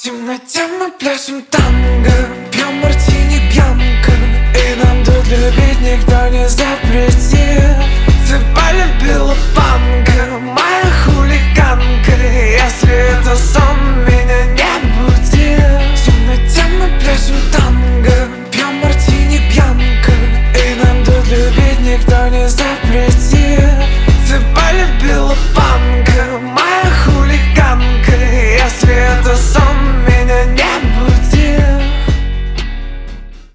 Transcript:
В темноте мы пляшем танго, пьем мартини бьянко, и нам тут любить никто не запретит.